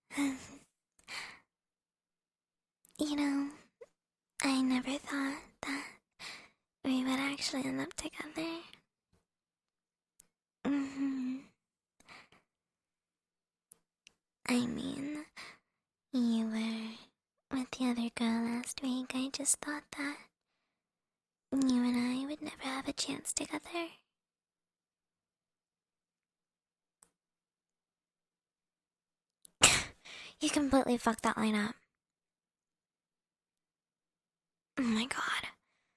You know, I never thought that we would actually end up together. hmm I mean, you were with the other girl last week. I just thought that you and I would never have a chance together. You completely fucked that line up. Oh my god.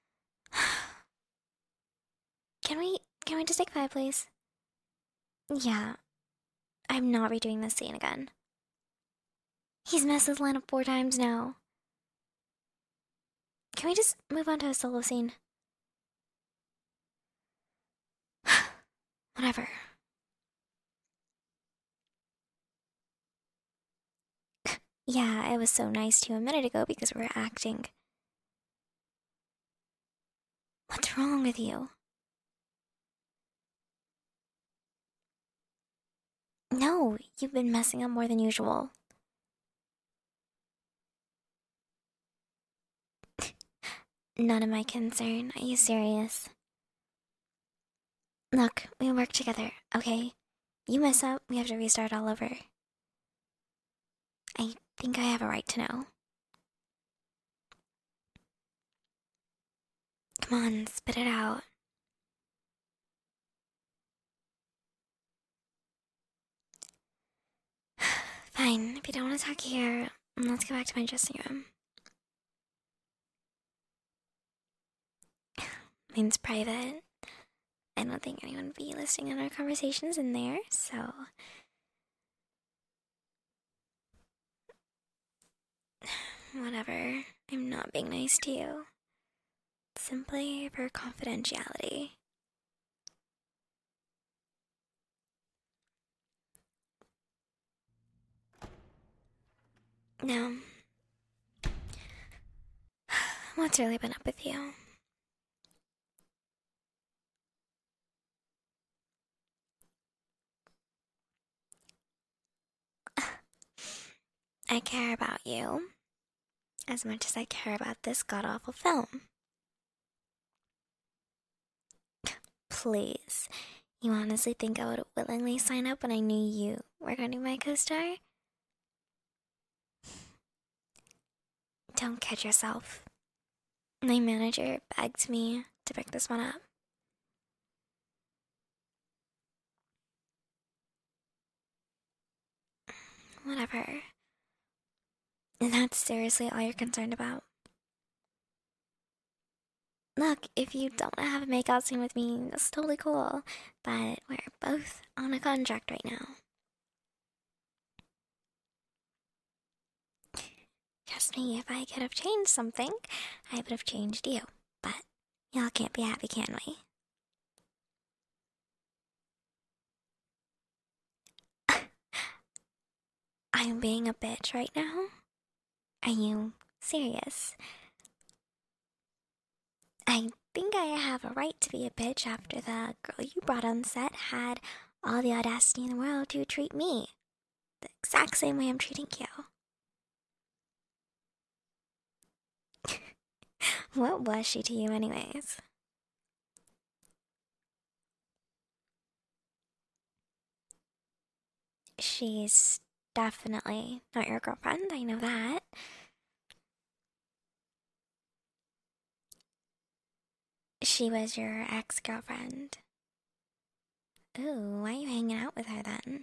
Can we just take five, please? Yeah, I'm not redoing this scene again. He's messed this line up 4 times now. Can we just move on to a solo scene? Whatever. Yeah, it was so nice to you a minute ago because we were acting. What's wrong with you? No, you've been messing up more than usual. None of my concern. Are you serious? Look, we work together, okay? You mess up, we have to restart all over. I think I have a right to know. Come on, spit it out. Fine, if you don't want to talk here, let's go back to my dressing room. Mine's private. I don't think anyone would be listening in our conversations in there, so. Whatever. I'm not being nice to you. Simply for confidentiality. Now, what's really been up with you? I care about you as much as I care about this god awful film. Please. You honestly think I would willingly sign up when I knew you were going to be my co star? Don't kid yourself. My manager begged me to pick this one up. Whatever. And that's seriously all you're concerned about. Look, if you don't want to have a makeout scene with me, that's totally cool. But we're both on a contract right now. Trust me, if I could have changed something, I would have changed you. But y'all can't be happy, can we? I'm being a bitch right now? Are you serious? I think I have a right to be a bitch after the girl you brought on set had all the audacity in the world to treat me the exact same way I'm treating you. What was she to you, anyways? She's definitely not your girlfriend, I know that. She was your ex girlfriend. Ooh, why are you hanging out with her then?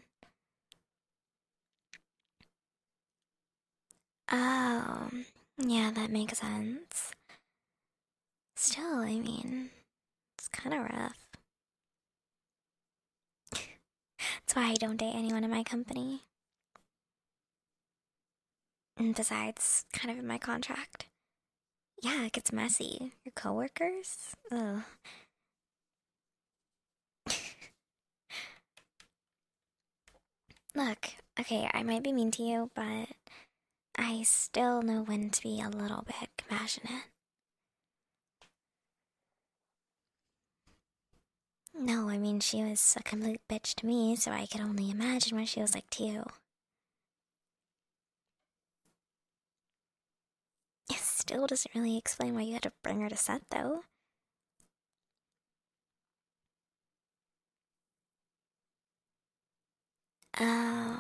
Oh, yeah, that makes sense. Still, I mean, it's kind of rough. That's why I don't date anyone in my company. And besides, kind of in my contract. Yeah, it gets messy. Your coworkers? Ugh. Look, okay, I might be mean to you, but I still know when to be a little bit compassionate. No, I mean, she was a complete bitch to me, so I could only imagine what she was like to you. still doesn't really explain why you had to bring her to set, though. Oh,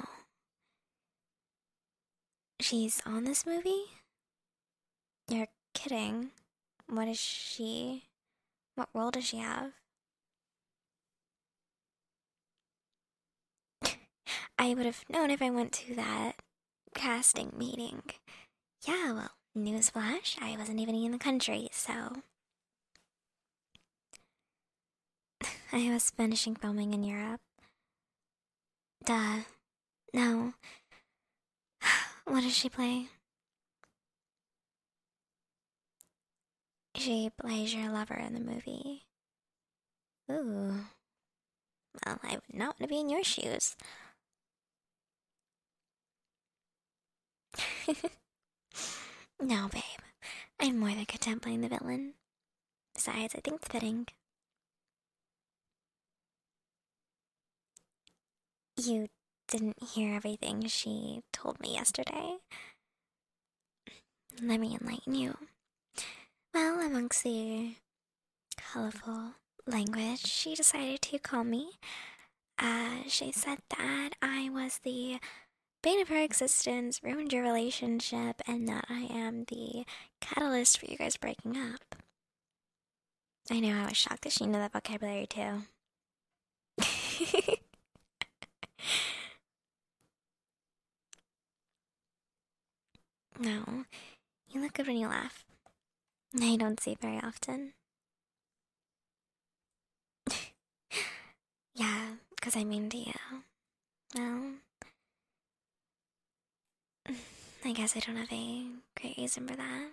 she's on this movie? You're kidding. What is she? What role does she have? I would have known if I went to that casting meeting. Yeah, well, newsflash, I wasn't even in the country, so. I was finishing filming in Europe. Duh. No. What does she play? She plays your lover in the movie. Ooh. Well, I would not want to be in your shoes. No, babe. I'm more than content playing the villain. Besides, I think it's fitting. You didn't hear everything she told me yesterday. Let me enlighten you. Well, amongst the colorful language she decided to call me, she said that I was the bane of her existence, ruined your relationship, and that I am the catalyst for you guys breaking up. I know, I was shocked that she knew that vocabulary too. No, you look good when you laugh. I don't see it very often. Yeah, because I'm mean to you. Well, I guess I don't have a great reason for that.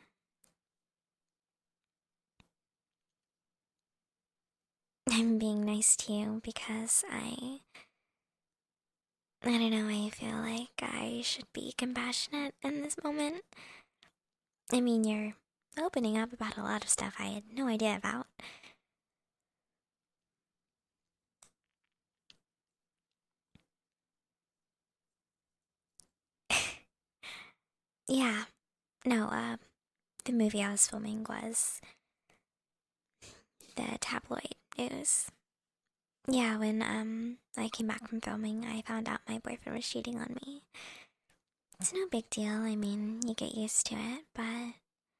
I'm being nice to you because I don't know, I feel like I should be compassionate in this moment. I mean, you're opening up about a lot of stuff I had no idea about. Yeah, no, the movie I was filming was the tabloid news. Yeah, when I came back from filming, I found out my boyfriend was cheating on me. It's no big deal. I mean, you get used to it, but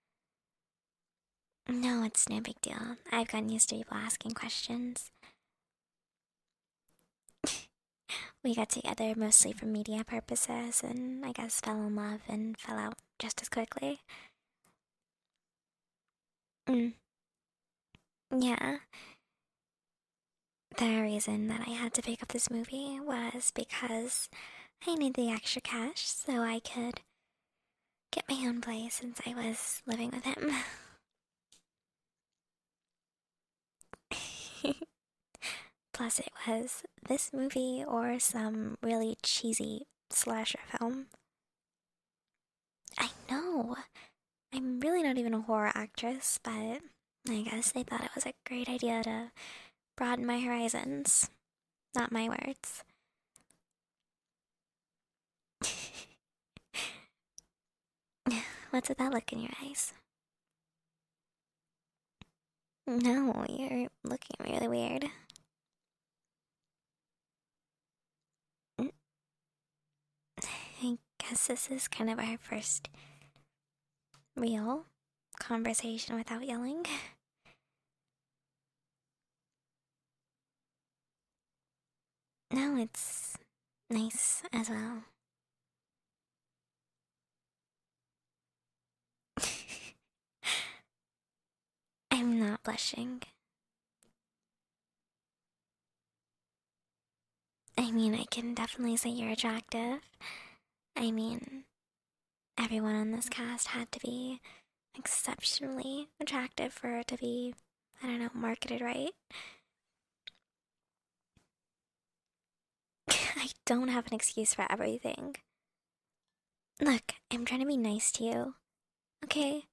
no, it's no big deal. I've gotten used to people asking questions. We got together mostly for media purposes and I guess fell in love and fell out just as quickly. Mm, yeah. The reason that I had to pick up this movie was because I needed the extra cash so I could get my own place since I was living with him. Plus, it was this movie or some really cheesy slasher film. I know. I'm really not even a horror actress, but I guess they thought it was a great idea to broaden my horizons. Not my words. What's with that look in your eyes? No, you're looking really weird. I guess this is kind of our first real conversation without yelling. No, it's nice as well. I'm not blushing. I mean, I can definitely say you're attractive. I mean, everyone on this cast had to be exceptionally attractive for it to be, I don't know, marketed right. I don't have an excuse for everything. Look, I'm trying to be nice to you, okay?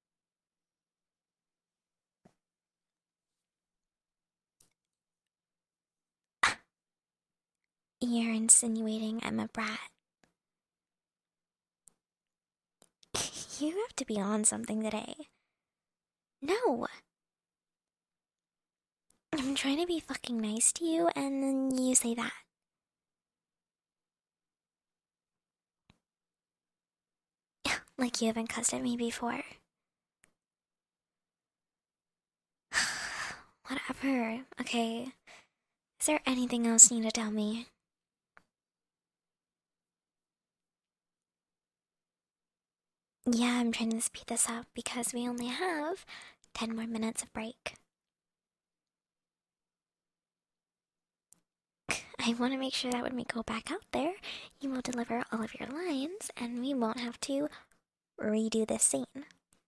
You're insinuating I'm a brat. You have to be on something today. No! I'm trying to be fucking nice to you, and then you say that. Like you haven't cussed at me before. Whatever. Okay. Is there anything else you need to tell me? Yeah, I'm trying to speed this up because we only have 10 more minutes of break. I want to make sure that when we go back out there, you will deliver all of your lines and we won't have to redo this scene.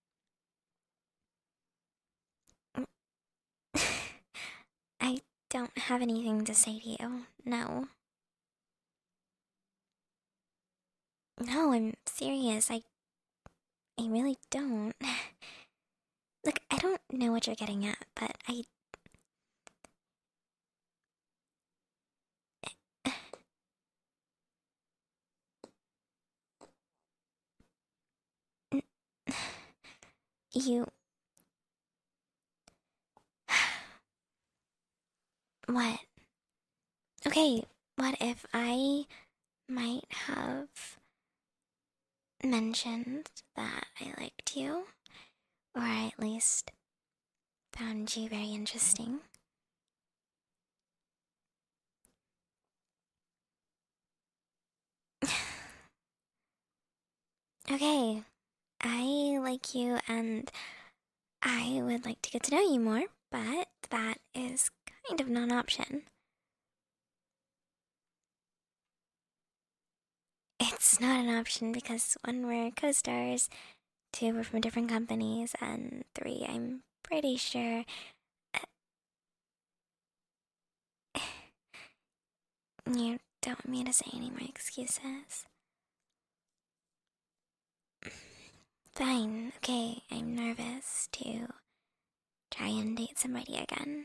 I don't have anything to say to you. No. No, I'm serious. I really don't. Look, I don't know what you're getting at, but you. What? Okay, what if I might have mentioned that I liked you? Or I at least found you very interesting? Okay, I like you and I would like to get to know you more, but that is kind of not an option. It's not an option because one, we're co stars, two, we're from different companies, and three, I'm pretty sure. You don't want me to say any more excuses. Fine, okay, I'm nervous to try and date somebody again.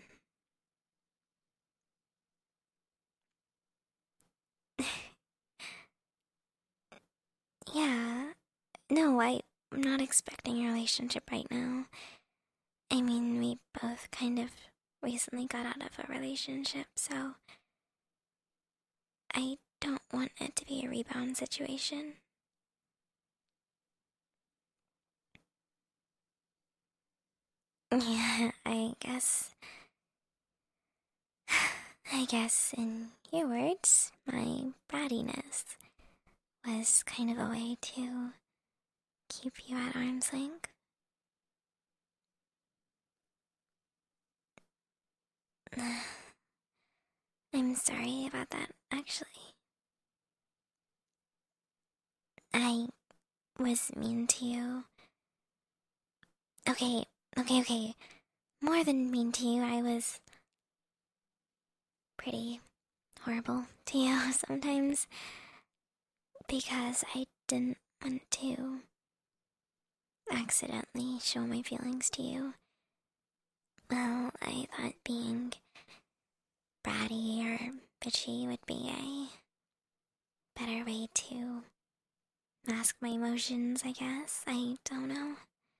Yeah, no, I'm not expecting a relationship right now. I mean, we both kind of recently got out of a relationship, so I don't want it to be a rebound situation. Yeah, I guess in your words, my brattiness was kind of a way to keep you at arm's length. I'm sorry about that, actually. I was mean to you. Okay, okay. More than mean to you, I was pretty horrible to you sometimes because I didn't want to accidentally show my feelings to you. Well, I thought being bratty or bitchy would be a better way to mask my emotions, I guess. I don't know.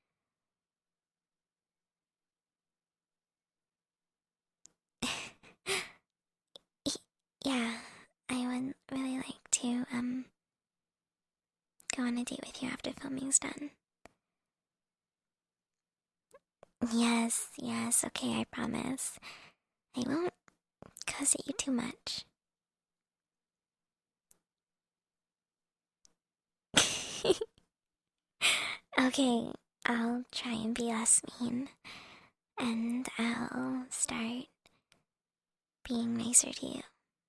Yeah, I would really like to, go on a date with you after filming's done. Yes, okay, I promise. I won't cuss at you too much. Okay, I'll try and be less mean, and I'll start being nicer to you.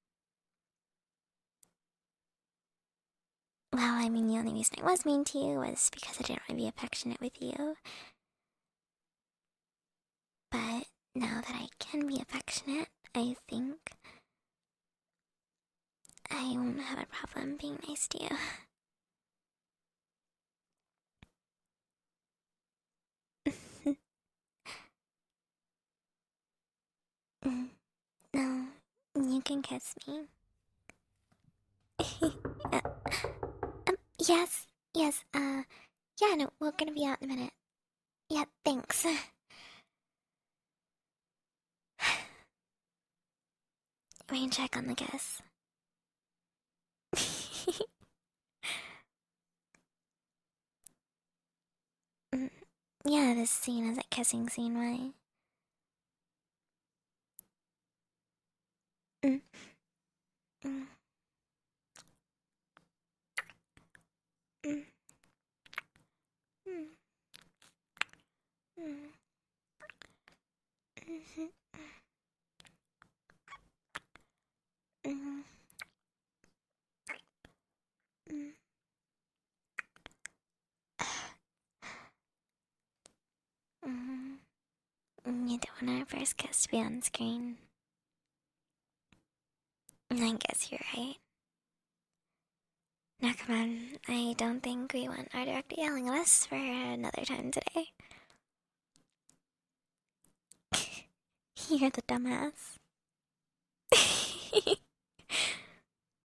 Well, I mean, the only reason I was mean to you was because I didn't want to be affectionate with you. But now that I can be affectionate, I think I won't have a problem being nice to you. No, you can kiss me. uh, yes, Yeah, no, we're gonna be out in a minute. Yeah, thanks. Rain check on the kiss. Mm, yeah, this scene is a kissing scene, right? Mm, mm, mm, mm, mm, mhm, mhm, mm. Mhm. You don't want our first kiss to be on screen. I guess you're right. Now come on, I don't think we want our director yelling at us for another time today. You're the dumbass.